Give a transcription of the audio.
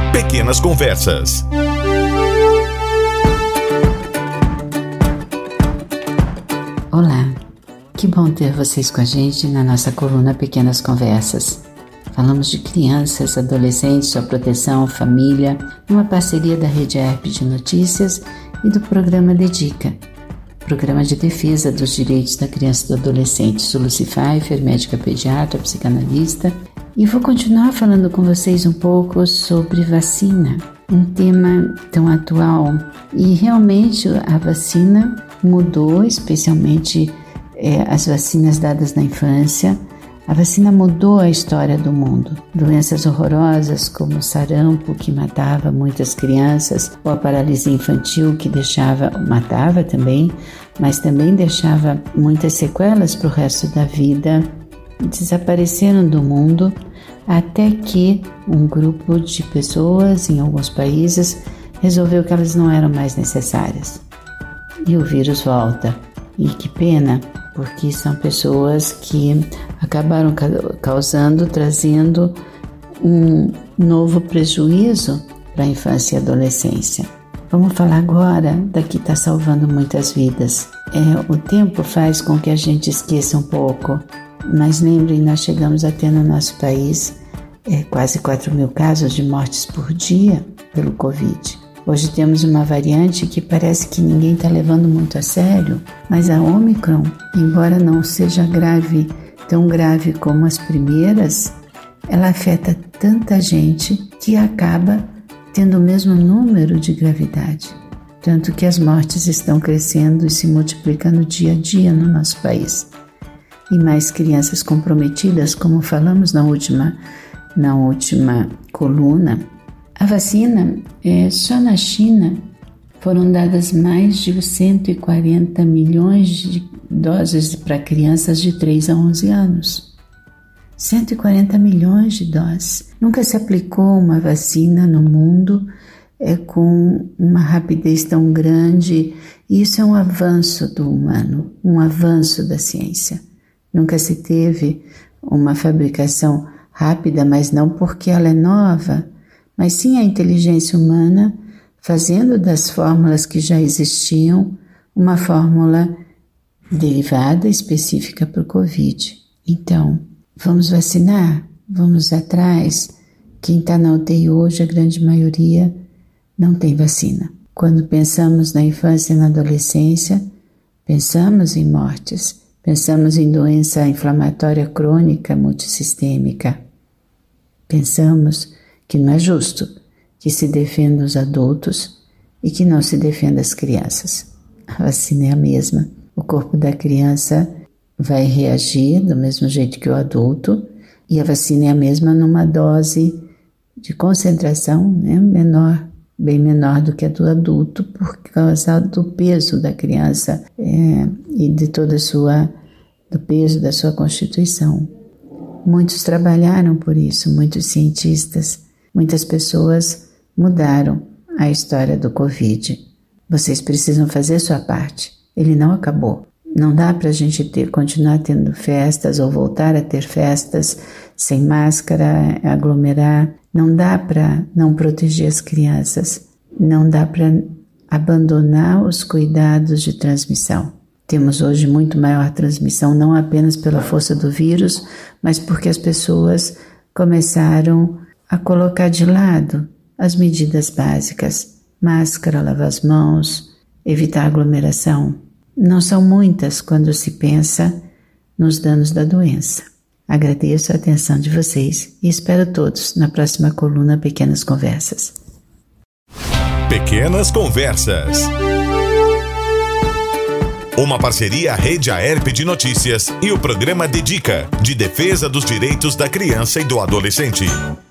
Pequenas Conversas. Olá, que bom ter vocês com a gente na nossa coluna Pequenas Conversas. Falamos de crianças, adolescentes, sua proteção, família, numa parceria da Rede ERP de Notícias e do programa Dedica, Programa de Defesa dos Direitos da Criança e do Adolescente. Sou Lucy Pfeiffer, médica pediatra, psicanalista, e vou continuar falando com vocês um pouco sobre vacina, um tema tão atual. E realmente a vacina mudou, especialmente as vacinas dadas na infância. A vacina mudou a história do mundo. Doenças horrorosas como o sarampo, que matava muitas crianças, ou a paralisia infantil, que matava também, mas também deixava muitas sequelas para o resto da vida, desapareceram do mundo, até que um grupo de pessoas em alguns países resolveu que elas não eram mais necessárias. E o vírus volta. E que pena, porque são pessoas que acabaram trazendo um novo prejuízo para a infância e adolescência. Vamos falar agora da que está salvando muitas vidas. O tempo faz com que a gente esqueça um pouco, mas lembrem, nós chegamos a ter no nosso país quase 4.000 casos de mortes por dia pelo Covid. Hoje temos uma variante que parece que ninguém está levando muito a sério, mas a Omicron, embora não seja tão grave como as primeiras, ela afeta tanta gente que acaba tendo o mesmo número de gravidade. Tanto que as mortes estão crescendo e se multiplicando dia a dia no nosso país. E mais crianças comprometidas, como falamos na última coluna. A vacina, só na China, foram dadas mais de 140 milhões de doses para crianças de 3 a 11 anos. 140 milhões de doses. Nunca se aplicou uma vacina no mundo com uma rapidez tão grande. Isso é um avanço do humano, um avanço da ciência. Nunca se teve uma fabricação rápida, mas não porque ela é nova, mas sim a inteligência humana fazendo das fórmulas que já existiam uma fórmula derivada específica para o Covid. Então, vamos vacinar, vamos atrás. Quem está na UTI hoje, a grande maioria, não tem vacina. Quando pensamos na infância e na adolescência, pensamos em mortes, pensamos em doença inflamatória crônica multissistêmica. Pensamos que não é justo que se defenda os adultos e que não se defenda as crianças. A vacina é a mesma. O corpo da criança vai reagir do mesmo jeito que o adulto e a vacina é a mesma numa dose de concentração menor, bem menor do que a do adulto por causa do peso da criança e de do peso da sua constituição. Muitos trabalharam por isso, muitos cientistas, muitas pessoas mudaram a história do Covid. Vocês precisam fazer sua parte. Ele não acabou. Não dá para a gente continuar tendo festas ou voltar a ter festas sem máscara, aglomerar. Não dá para não proteger as crianças. Não dá para abandonar os cuidados de transmissão. Temos hoje muito maior transmissão, não apenas pela força do vírus, mas porque as pessoas começaram a colocar de lado as medidas básicas. Máscara, lavar as mãos, evitar aglomeração. Não são muitas quando se pensa nos danos da doença. Agradeço a atenção de vocês e espero todos na próxima coluna Pequenas Conversas. Pequenas Conversas. Uma parceria Rede ERP de Notícias e o programa Dedica, de defesa dos direitos da criança e do adolescente.